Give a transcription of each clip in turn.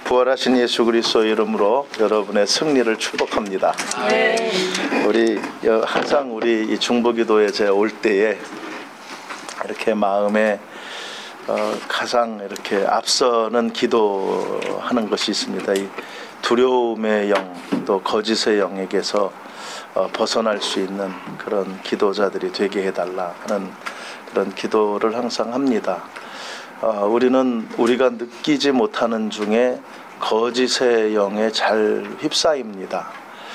부활하신 예수 그리스도 이름으로 여러분의 승리를 축복합니다. 네. 우리 항상 우리 이 중보기도에 제가 올 때에 이렇게 마음에 가장 이렇게 앞서는 기도하는 것이 있습니다. 이 두려움의 영, 또 거짓의 영에게서 벗어날 수 있는 그런 기도자들이 되게 해달라 하는 그런 기도를 항상 합니다. 우리는 우리가 느끼지 못하는 중에 거짓의 영에 잘 휩싸입니다.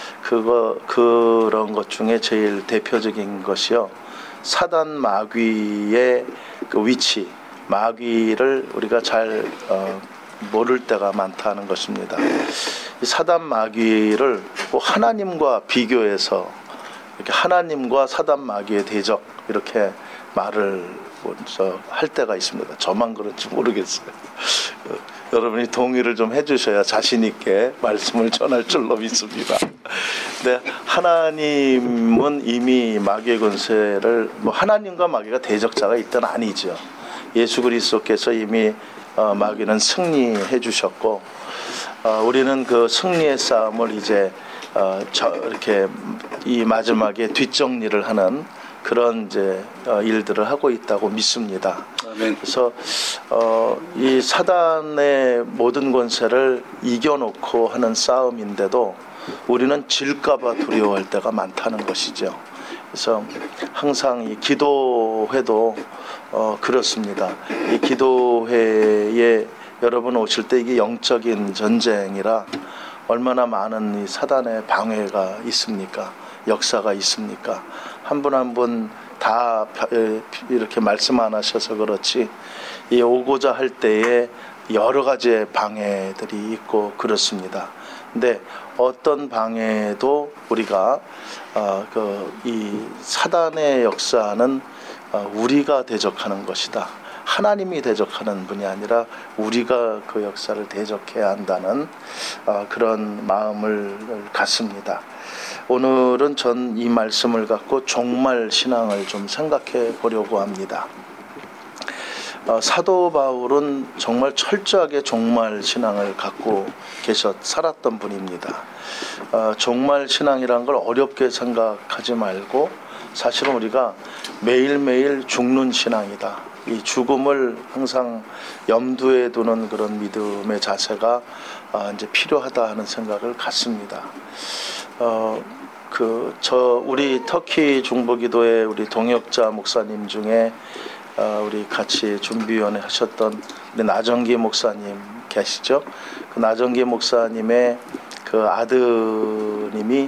그런 것 중에 제일 대표적인 것이요, 사단 마귀의 그 위치, 마귀를 우리가 잘 모를 때가 많다는 것입니다. 이 사단 마귀를 하나님과 비교해서 이렇게 하나님과 사단 마귀의 대적 이렇게 말을 할 때가 있습니다. 저만 그런지 모르겠어요. 여러분이 동의를 좀 해주셔야 자신 있게 말씀을 전할 줄로 믿습니다. 근데 하나님은 이미 마귀의 권세를 하나님과 마귀가 대적자가 있던 아니죠. 예수 그리스도께서 이미 마귀는 승리해 주셨고, 우리는 그 승리의 싸움을 이제 이렇게 이 마지막에 뒷정리를 하는 그런 이제 일들을 하고 있다고 믿습니다. 아멘. 그래서 이 사단의 모든 권세를 이겨놓고 하는 싸움인데도 우리는 질까봐 두려워할 때가 많다는 것이죠. 그래서 항상 이 기도회도 그렇습니다. 이 기도회에 여러분 오실 때 이게 영적인 전쟁이라 얼마나 많은 이 사단의 방해가 있습니까? 역사가 있습니까? 한 분 한 분 다 이렇게 말씀 안 하셔서 그렇지 이 오고자 할 때에 여러 가지의 방해들이 있고 그렇습니다. 근데 어떤 방해도 우리가 이 사단의 역사는 우리가 대적하는 것이다. 하나님이 대적하는 분이 아니라 우리가 그 역사를 대적해야 한다는 그런 마음을 갖습니다. 오늘은 전 이 말씀을 갖고 종말 신앙을 좀 생각해 보려고 합니다. 사도 바울은 정말 철저하게 종말 신앙을 갖고 살았던 분입니다. 종말 신앙이란 걸 어렵게 생각하지 말고 사실은 우리가 매일매일 죽는 신앙이다. 이 죽음을 항상 염두에 두는 그런 믿음의 자세가 이제 필요하다 하는 생각을 갖습니다. 우리 터키 중보기도의 우리 동역자 목사님 중에 우리 같이 준비위원회 하셨던 우리 나정기 목사님 계시죠? 그 나정기 목사님의 그 아드님이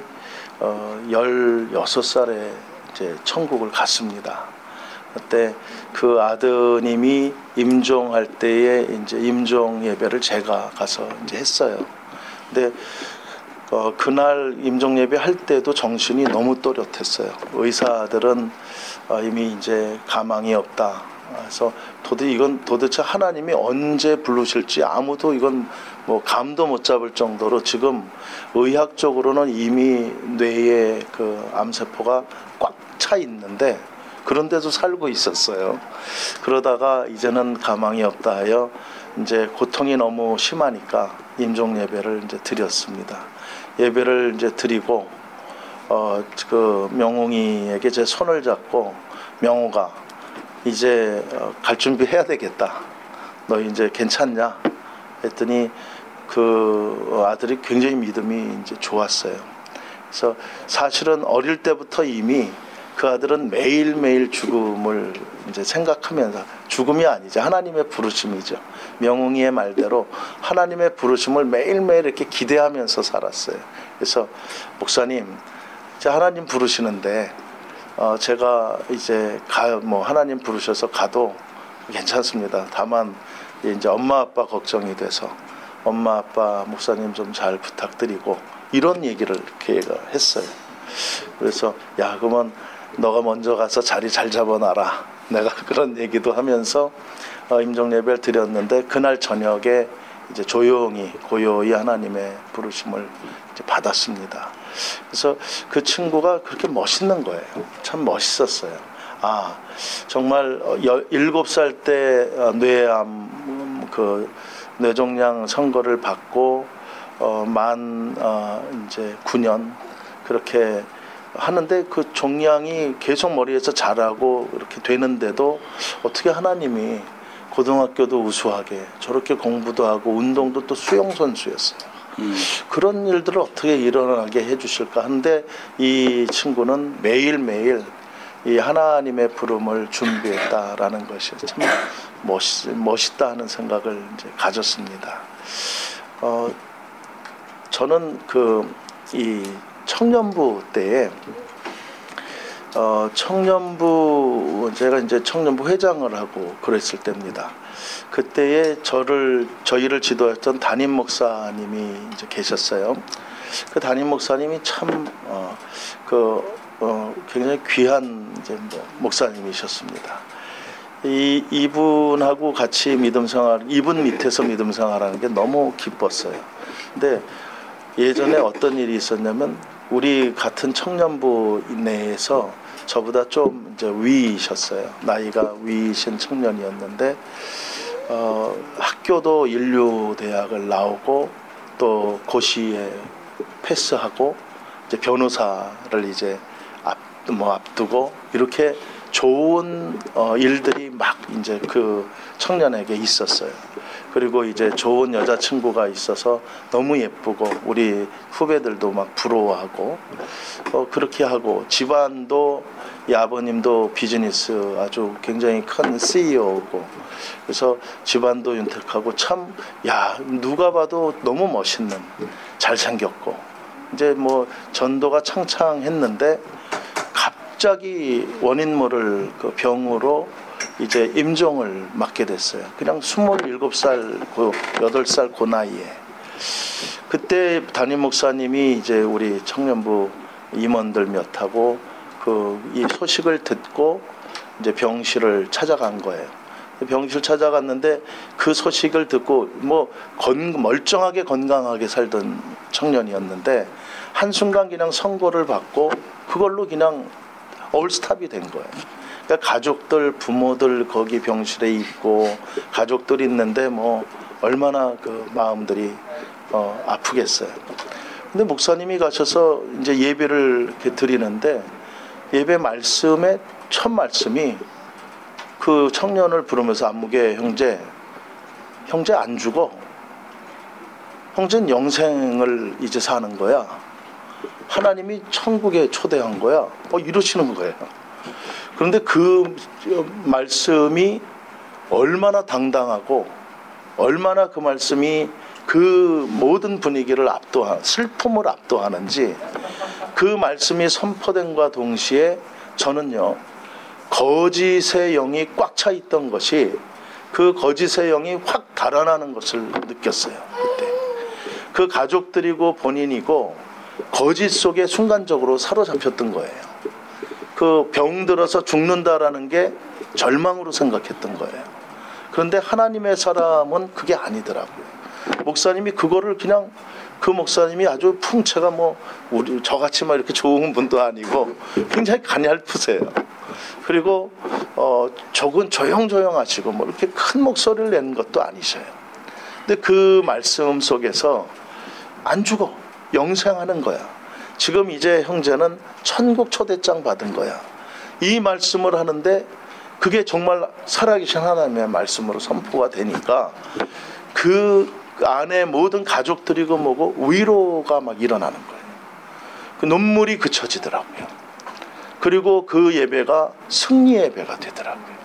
16살에 이제 천국을 갔습니다. 그때 그 아드님이 임종할 때에 이제 임종 예배를 제가 가서 이제 했어요. 근데 그날 임종 예배 할 때도 정신이 너무 또렷했어요. 의사들은 이미 이제 가망이 없다. 그래서 이건 도대체 하나님이 언제 부르실지 아무도 이건 감도 못 잡을 정도로 지금 의학적으로는 이미 뇌에 그 암세포가 꽉 차 있는데 그런데도 살고 있었어요. 그러다가 이제는 가망이 없다 하여 이제 고통이 너무 심하니까 임종 예배를 이제 드렸습니다. 예배를 이제 드리고 그 명웅이에게 제 손을 잡고 명호가 이제 갈 준비 해야 되겠다. 너 이제 괜찮냐? 했더니 그 아들이 굉장히 믿음이 이제 좋았어요. 그래서 사실은 어릴 때부터 이미 그 아들은 매일매일 죽음을 이제 생각하면서, 죽음이 아니죠. 하나님의 부르심이죠. 명웅이의 말대로 하나님의 부르심을 매일매일 이렇게 기대하면서 살았어요. 그래서 목사님, 이제 하나님 부르시는데 제가 이제 하나님 부르셔서 가도 괜찮습니다. 다만 이제 엄마 아빠 걱정이 돼서 엄마 아빠 목사님 좀 잘 부탁드리고 이런 얘기를 이렇게 했어요. 그래서 그러면 너가 먼저 가서 자리 잘 잡아놔라. 내가 그런 얘기도 하면서 임종 예배를 드렸는데 그날 저녁에 이제 조용히 고요히 하나님의 부르심을 이제 받았습니다. 그래서 그 친구가 그렇게 멋있는 거예요. 참 멋있었어요. 정말 7살 때 뇌암 뇌종양 선고를 받고 이제 9년 그렇게 하는데 그 종양이 계속 머리에서 자라고 이렇게 되는데도 어떻게 하나님이 고등학교도 우수하게 저렇게 공부도 하고 운동도 또 수영 선수였어요. 그런 일들을 어떻게 일어나게 해주실까 하는데 이 친구는 매일매일 이 하나님의 부름을 준비했다라는 것이 참 멋있다 하는 생각을 이제 가졌습니다. 저는 이 청년부 때에 제가 이제 청년부 회장을 하고 그랬을 때입니다. 그때에 저희를 지도했던 담임 목사님이 이제 계셨어요. 그 담임 목사님이 참 굉장히 귀한 이제 목사님이셨습니다. 이분하고 같이 이분 밑에서 믿음 생활하는 게 너무 기뻤어요. 근데 예전에 어떤 일이 있었냐면 우리 같은 청년부 내에서 저보다 좀 이제 위이셨어요. 나이가 위이신 청년이었는데 학교도 인류대학을 나오고 또 고시에 패스하고 이제 변호사를 이제 앞두고 이렇게 좋은 일들이 막 이제 그 청년에게 있었어요. 그리고 이제 좋은 여자친구가 있어서 너무 예쁘고 우리 후배들도 막 부러워하고 그렇게 하고 집안도 이 아버님도 비즈니스 아주 굉장히 큰 CEO고 그래서 집안도 윤택하고 참 누가 봐도 너무 멋있는 잘생겼고 이제 뭐 전도가 창창했는데 갑자기 원인 모를 그 병으로 이제 임종을 맞게 됐어요. 그냥 27살, 8살 그 나이에. 그때 담임 목사님이 이제 우리 청년부 임원들 몇하고 이 소식을 듣고 이제 병실을 찾아간 거예요. 병실 찾아갔는데 그 소식을 듣고 멀쩡하게 건강하게 살던 청년이었는데 한순간 그냥 선고를 받고 그걸로 그냥 올스탑이 된 거예요. 그러니까 가족들, 부모들 거기 병실에 있고 가족들이 있는데 얼마나 그 마음들이 아프겠어요. 근데 목사님이 가셔서 이제 예배를 이렇게 드리는데 예배 말씀의 첫 말씀이 그 청년을 부르면서 안무개 형제 안 죽어. 형제는 영생을 이제 사는 거야. 하나님이 천국에 초대한 거야. 이러시는 거예요. 그런데 그 말씀이 얼마나 당당하고 얼마나 그 말씀이 그 모든 분위기를 슬픔을 압도하는지 그 말씀이 선포된과 동시에 저는요 거짓의 영이 꽉 차 있던 것이 그 거짓의 영이 확 달아나는 것을 느꼈어요. 그때 그 가족들이고 본인이고 거짓 속에 순간적으로 사로잡혔던 거예요. 그 병들어서 죽는다라는 게 절망으로 생각했던 거예요. 그런데 하나님의 사람은 그게 아니더라고요. 목사님이 그거를 그냥 그 목사님이 아주 풍채가 우리 저같이 이렇게 좋은 분도 아니고 굉장히 가냘프세요. 그리고 조용조용하시고 이렇게 큰 목소리를 내는 것도 아니셔요. 근데 그 말씀 속에서 안 죽어 영생하는 거야. 지금 이제 형제는 천국 초대장 받은 거야. 이 말씀을 하는데 그게 정말 살아계신 하나님의 말씀으로 선포가 되니까 그 안에 모든 가족들이고 뭐고 위로가 막 일어나는 거예요. 그 눈물이 그쳐지더라고요. 그리고 그 예배가 승리 예배가 되더라고요.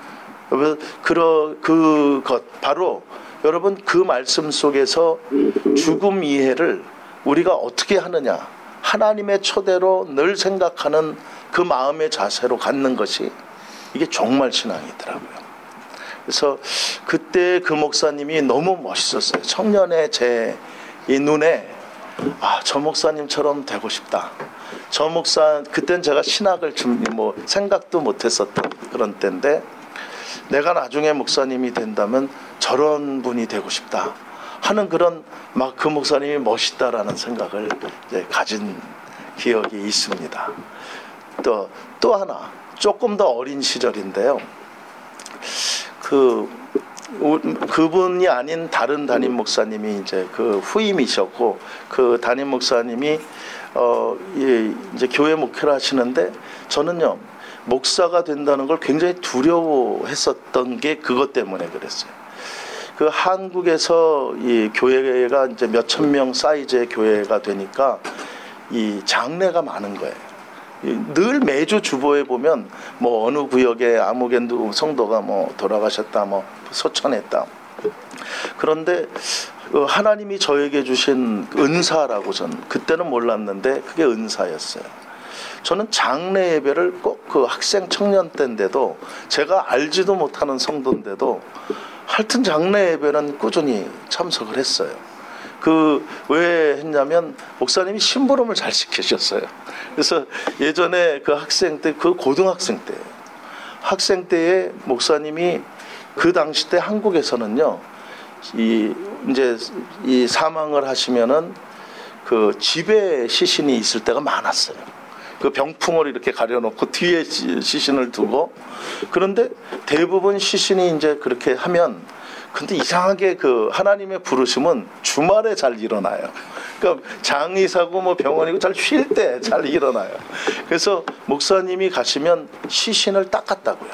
그것 바로 여러분 그 말씀 속에서 죽음 이해를 우리가 어떻게 하느냐, 하나님의 초대로 늘 생각하는 그 마음의 자세로 갖는 것이 이게 정말 신앙이더라고요. 그래서 그때 그 목사님이 너무 멋있었어요. 청년의 제 이 눈에 저 목사님처럼 되고 싶다. 저 목사 그땐 제가 신학을 생각도 못했었던 그런 때인데 내가 나중에 목사님이 된다면 저런 분이 되고 싶다 하는 그런 그 목사님이 멋있다라는 생각을 이제 가진 기억이 있습니다. 또 하나 조금 더 어린 시절인데요. 그분이 아닌 다른 담임 목사님이 이제 그 후임이셨고, 그 담임 목사님이 이제 교회 목회를 하시는데, 저는요 목사가 된다는 걸 굉장히 두려워했었던 게 그것 때문에 그랬어요. 그 한국에서 이 교회가 이제 몇천 명 사이즈의 교회가 되니까 이 장례가 많은 거예요. 늘 매주 주보에 보면 뭐 어느 구역에 아무개 성도가 뭐 돌아가셨다, 뭐 소천했다. 그런데 하나님이 저에게 주신 은사라고 저는 그때는 몰랐는데 그게 은사였어요. 저는 장례 예배를 꼭 그 학생 청년 때인데도, 제가 알지도 못하는 성도인데도 하여튼 장례 예배는 꾸준히 참석을 했어요. 왜 했냐면 목사님이 심부름을 잘 시키셨어요. 그래서 예전에 그 학생 때, 그 고등학생 때예요. 학생 때에 목사님이 그 당시 때 한국에서는요, 이제 사망을 하시면은 그 집에 시신이 있을 때가 많았어요. 그 병풍을 이렇게 가려놓고 뒤에 시신을 두고, 그런데 대부분 시신이 이제 그렇게 하면, 근데 이상하게 그 하나님의 부르심은 주말에 잘 일어나요. 그러니까 장의사고 뭐 병원이고 잘 쉴 때 잘 일어나요. 그래서 목사님이 가시면 시신을 닦았다고요.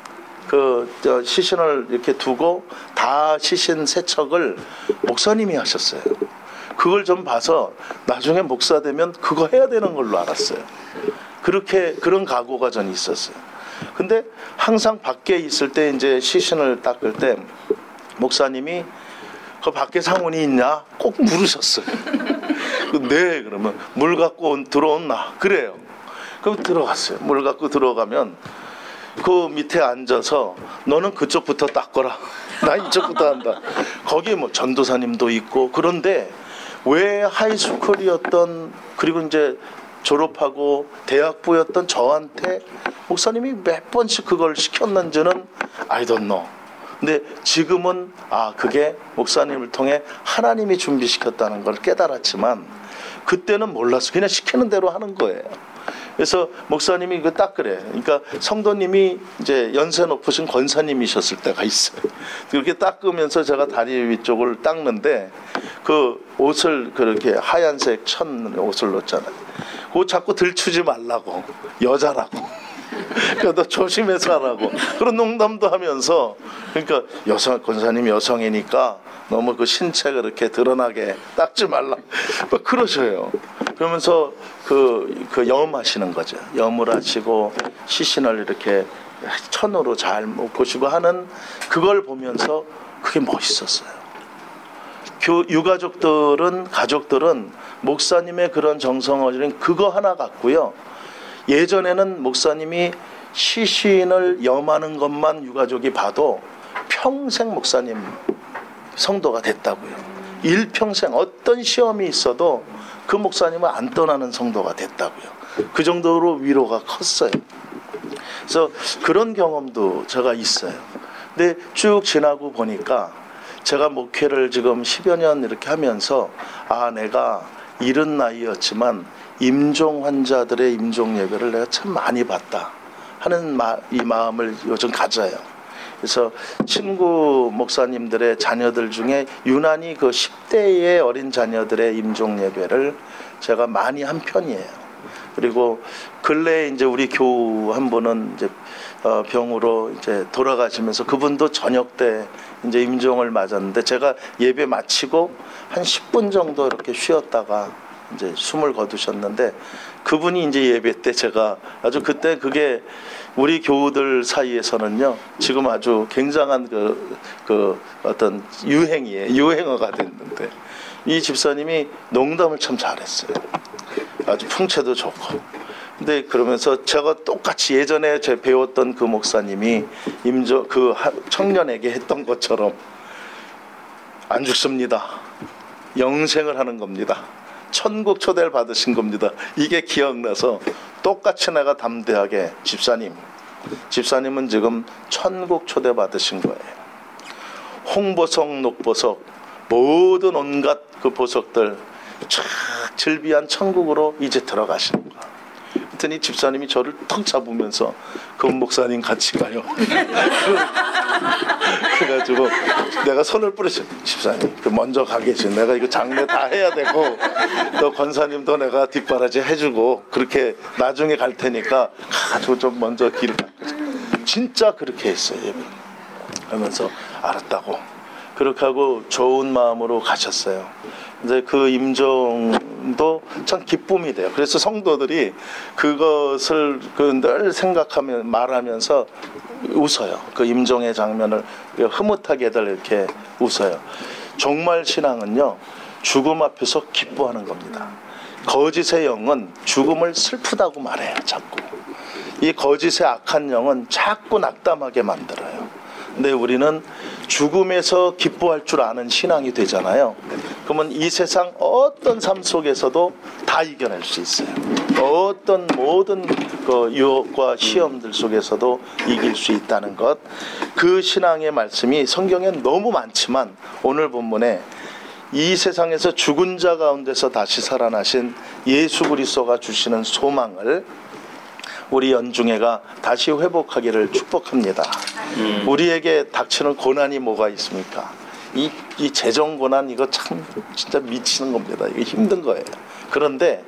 시신을 이렇게 두고 다 시신 세척을 목사님이 하셨어요. 그걸 좀 봐서 나중에 목사 되면 그거 해야 되는 걸로 알았어요. 그런 각오가 전 있었어요. 근데 항상 밖에 있을 때 이제 시신을 닦을 때 목사님이 그 밖에 상원이 있냐? 꼭 물으셨어요. 네, 그러면 물 갖고 들어온나? 그래요. 그럼 들어갔어요. 물 갖고 들어가면 그 밑에 앉아서 너는 그쪽부터 닦거라. 나 이쪽부터 한다. 거기 뭐 전도사님도 있고, 그런데 왜 하이스쿨이었던, 그리고 이제 졸업하고 대학부였던 저한테 목사님이 몇 번씩 그걸 시켰는지는 I don't know. 근데 지금은 그게 목사님을 통해 하나님이 준비시켰다는 걸 깨달았지만, 그때는 몰랐어. 그냥 시키는 대로 하는 거예요. 그래서 목사님이 이거 닦으래. 그러니까 성도님이 이제 연세 높으신 권사님이셨을 때가 있어요. 그렇게 닦으면서 제가 다리 위쪽을 닦는데, 그 옷을 그렇게 하얀색 천 옷을 넣었잖아요. 그거 자꾸 들추지 말라고, 여자라고. 그러니까 너 조심해서 하라고. 그런 농담도 하면서, 그러니까 권사님 여성이니까 너무 그 신체가 그렇게 드러나게 닦지 말라. 막 그러셔요. 그러면서 그 염하시는 거죠. 염을 하시고 시신을 이렇게 천으로 잘 보시고 하는 그걸 보면서 그게 멋있었어요. 가족들은 목사님의 그런 정성어린 그거 하나 같고요. 예전에는 목사님이 시신을 염하는 것만 유가족이 봐도 평생 목사님 성도가 됐다고요. 일평생 어떤 시험이 있어도 그 목사님은 안 떠나는 성도가 됐다고요. 그 정도로 위로가 컸어요. 그래서 그런 경험도 제가 있어요. 근데 쭉 지나고 보니까 제가 목회를 지금 10여 년 이렇게 하면서 내가 이른 나이였지만 임종 환자들의 임종 예배를 내가 참 많이 봤다 하는 이 마음을 요즘 가져요. 그래서 친구 목사님들의 자녀들 중에 유난히 그 10대의 어린 자녀들의 임종 예배를 제가 많이 한 편이에요. 그리고 근래에 이제 우리 교우 한 분은 이제 병으로 이제 돌아가시면서, 그분도 저녁 때 이제 임종을 맞았는데, 제가 예배 마치고 한 10분 정도 이렇게 쉬었다가 이제 숨을 거두셨는데, 그분이 이제 예배 때 제가 아주 그때 그게 우리 교우들 사이에서는요, 지금 아주 굉장한 그 어떤 유행어가 됐는데, 이 집사님이 농담을 참 잘했어요. 아주 풍채도 좋고. 근데 그러면서 제가 똑같이 예전에 제가 배웠던 그 목사님이 그 청년에게 했던 것처럼, 안 죽습니다. 영생을 하는 겁니다. 천국 초대를 받으신 겁니다. 이게 기억나서 똑같이 내가 담대하게, 집사님은 지금 천국 초대 받으신 거예요. 홍보석, 녹보석, 모든 온갖 그 보석들 촥 즐비한 천국으로 이제 들어가시는 거예요. 그랬더니 집사님이 저를 턱 잡으면서 금 목사님 같이 가요. 그래가지고 내가 손을 뿌렸어요. 집사님 먼저 가 계신, 내가 이거 장례 다 해야 되고 또 권사님도 내가 뒷바라지 해주고 그렇게 나중에 갈 테니까 가지고 좀 먼저 길을 진짜 그렇게 했어요. 하면서 알았다고 그렇게 하고 좋은 마음으로 가셨어요. 이제 그 임종도 참 기쁨이 돼요. 그래서 성도들이 그것을 늘 생각하면 말하면서 웃어요. 그 임종의 장면을 흐뭇하게들 이렇게 웃어요. 종말 신앙은요, 죽음 앞에서 기뻐하는 겁니다. 거짓의 영은 죽음을 슬프다고 말해요. 자꾸 이 거짓의 악한 영은 자꾸 낙담하게 만들어요. 근데 우리는 죽음에서 기뻐할 줄 아는 신앙이 되잖아요. 그러면 이 세상 어떤 삶 속에서도 다 이겨낼 수 있어요. 어떤 모든 그 유혹과 시험들 속에서도 이길 수 있다는 것, 그 신앙의 말씀이 성경에 너무 많지만 오늘 본문에 이 세상에서 죽은 자 가운데서 다시 살아나신 예수 그리스도가 주시는 소망을 우리 연중회가 다시 회복하기를 축복합니다. 우리에게 닥치는 고난이 뭐가 있습니까? 이 재정 고난, 이거 참 진짜 미치는 겁니다. 이게 힘든 거예요. 그런데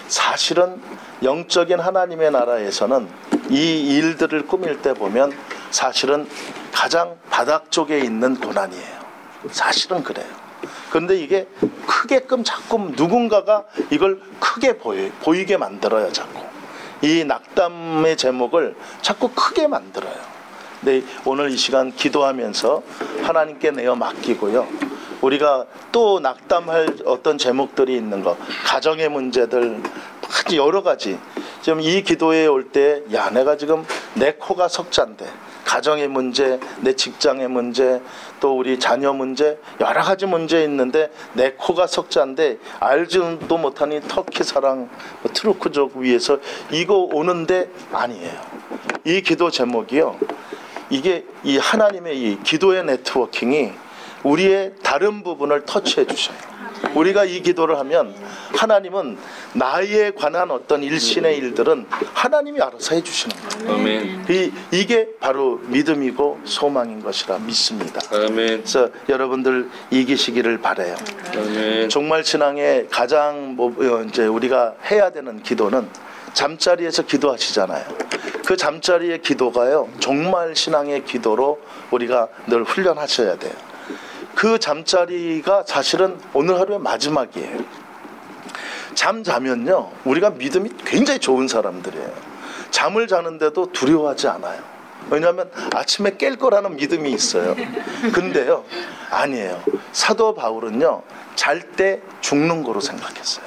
사실은 영적인 하나님의 나라에서는 이 일들을 꾸밀 때 보면 사실은 가장 바닥 쪽에 있는 고난이에요. 사실은 그래요. 그런데 이게 크게끔 자꾸 누군가가 이걸 크게 보이게 만들어요. 자꾸 이 낙담의 제목을 자꾸 크게 만들어요. 근데 오늘 이 시간 기도하면서 하나님께 내어 맡기고요, 우리가 또 낙담할 어떤 제목들이 있는 거, 가정의 문제들 여러 가지, 지금 이 기도에 올 때 야, 내가 지금 내 코가 석잔데 가정의 문제, 내 직장의 문제, 또 우리 자녀 문제, 여러 가지 문제 있는데 내 코가 석잔데 알지도 못하니 터키 사랑 트루크족 위에서 이거 오는데 아니에요. 이 기도 제목이요, 이게 이 하나님의 이 기도의 네트워킹이 우리의 다른 부분을 터치해 주셔요. 우리가 이 기도를 하면 하나님은 나에 관한 어떤 일신의 일들은 하나님이 알아서 해주시는 거예요. 아멘. 이게 바로 믿음이고 소망인 것이라 믿습니다. 아멘. 그래서 여러분들 이기시기를 바라요. 아멘. 종말 신앙의 가장 이제 우리가 해야 되는 기도는 잠자리에서 기도하시잖아요. 그 잠자리의 기도가요, 종말 신앙의 기도로 우리가 늘 훈련하셔야 돼요. 그 잠자리가 사실은 오늘 하루의 마지막이에요. 잠 자면요, 우리가 믿음이 굉장히 좋은 사람들이에요. 잠을 자는데도 두려워하지 않아요. 왜냐하면 아침에 깰 거라는 믿음이 있어요. 근데요, 아니에요. 사도 바울은요, 잘 때 죽는 거로 생각했어요.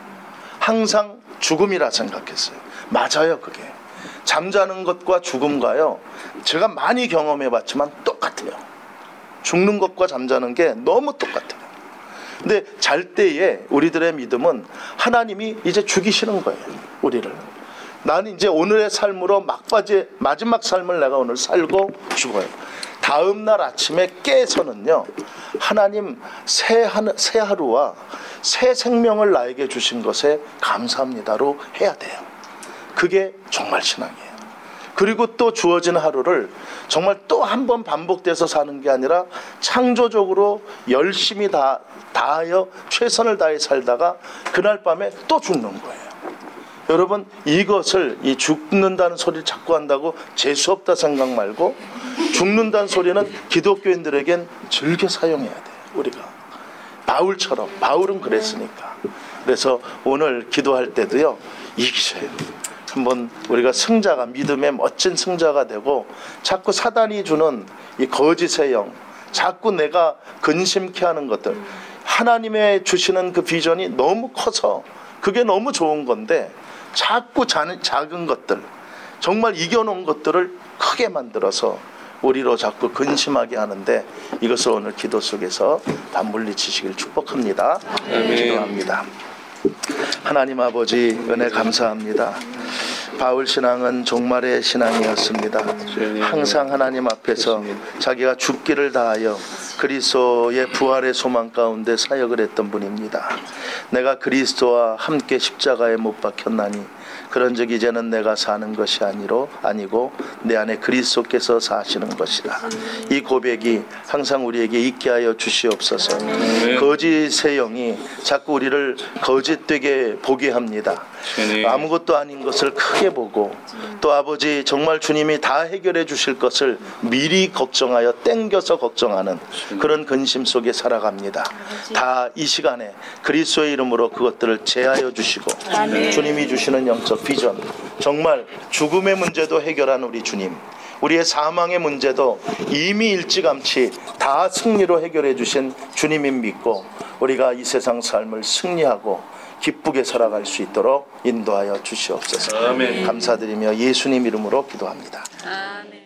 항상 죽음이라 생각했어요. 맞아요. 그게 잠자는 것과 죽음과요, 제가 많이 경험해 봤지만 똑같아요. 죽는 것과 잠자는 게 너무 똑같아요. 근데 잘 때에 우리들의 믿음은 하나님이 이제 죽이시는 거예요. 우리를. 나는 이제 오늘의 삶으로 막바지 마지막 삶을 내가 오늘 살고 죽어요. 다음 날 아침에 깨서는요, 하나님 새 하루와 새 생명을 나에게 주신 것에 감사합니다로 해야 돼요. 그게 정말 신앙이에요. 그리고 또 주어진 하루를 정말 또 한 번 반복돼서 사는 게 아니라 창조적으로 열심히 다하여 최선을 다해 살다가 그날 밤에 또 죽는 거예요. 여러분, 이것을 이 죽는다는 소리를 자꾸 한다고 재수없다 생각 말고, 죽는다는 소리는 기독교인들에겐 즐겨 사용해야 돼요. 우리가 바울처럼, 바울은 그랬으니까. 그래서 오늘 기도할 때도요, 이기셔요. 한번 우리가 승자가, 믿음의 멋진 승자가 되고, 자꾸 사단이 주는 이 거짓의 영, 자꾸 내가 근심케 하는 것들, 하나님의 주시는 그 비전이 너무 커서 그게 너무 좋은 건데 자꾸 작은 것들, 정말 이겨놓은 것들을 크게 만들어서 우리로 자꾸 근심하게 하는데, 이것을 오늘 기도 속에서 다 물리치시길 축복합니다. 기도합니다. 하나님 아버지, 은혜 감사합니다. 바울 신앙은 종말의 신앙이었습니다. 항상 하나님 앞에서 자기가 죽기를 다하여 그리스도의 부활의 소망 가운데 사역을 했던 분입니다. 내가 그리스도와 함께 십자가에 못 박혔나니 그런즉 이제는 내가 사는 것이 아니고 내 안에 그리스도께서 사시는 것이라. 이 고백이 항상 우리에게 있게 하여 주시옵소서. 거짓의 영이 자꾸 우리를 거짓되게 보게 합니다. 아무것도 아닌 것을 크게 보고, 또 아버지 정말 주님이 다 해결해 주실 것을 미리 걱정하여 땡겨서 걱정하는 그런 근심 속에 살아갑니다. 다 이 시간에 그리스도의 이름으로 그것들을 제하여 주시고, 주님이 주시는 영적 비전, 정말 죽음의 문제도 해결한 우리 주님, 우리의 사망의 문제도 이미 일찌감치 다 승리로 해결해 주신 주님인 믿고, 우리가 이 세상 삶을 승리하고 기쁘게 살아갈 수 있도록 인도하여 주시옵소서. 아멘. 감사드리며 예수님 이름으로 기도합니다. 아멘.